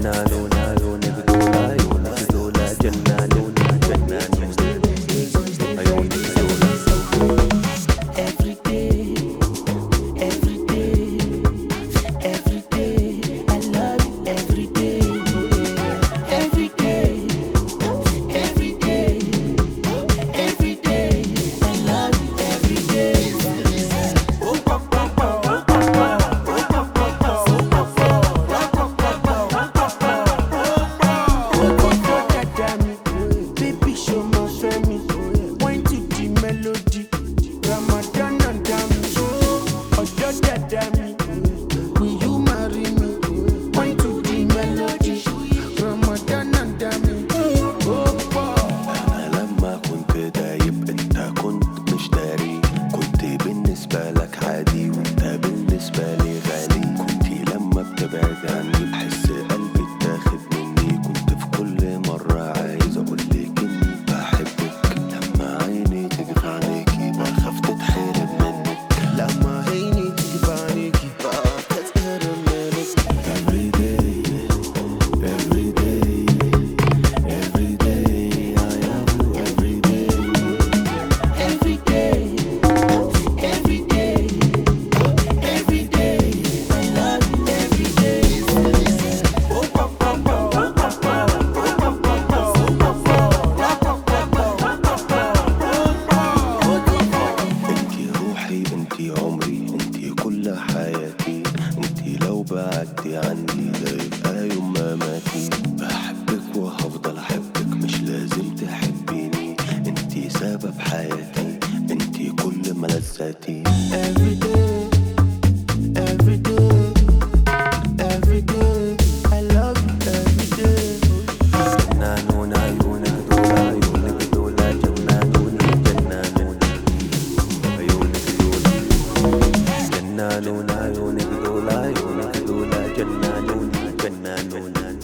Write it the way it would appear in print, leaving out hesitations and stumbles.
جنانون عيونك دول عيونك دول جنانون جنانون عيونك دول. Every day, every day, every day, I love you every day. Every day, every day, every day, I love you every day. Baby, show me, point to the melody. Ramadan and Dami, Ojo Dadami, will you marry me? Point to the melody. Ramadan and Dami, أنا لما كنت دايب أنت كنت مش داري، كنت بالنسبة لك عادي وأنت بالنسبة لي غالي. كنت لما بتبعد عني بحس قلبي اتاخد مني، كنت في كل مرة عايز أقولك إني بحبك. لما عيني تيجي في عينيكي بخاف تتحرم منك، لما عيني تيجي في عينيكي بخاف تتحرم منك. Every day, every day, every day, I love you every day. every day, every day, every day, I love you every day. انتي روحي انتي عمري انتي كل حياتي، انتي لو بعدتي عني ده يبقى يوم مماتي. بحبك وهفضل احبك مش لازم تحبيني، انتي سبب حياتي انتي كل ملذاتي. Every day, every day, every day, I love you every day. جنانون عيونك دول عيونك دول جنانون جنانون عيونك دول. جنانون عيونك دول عيونك دول جنانون جنانون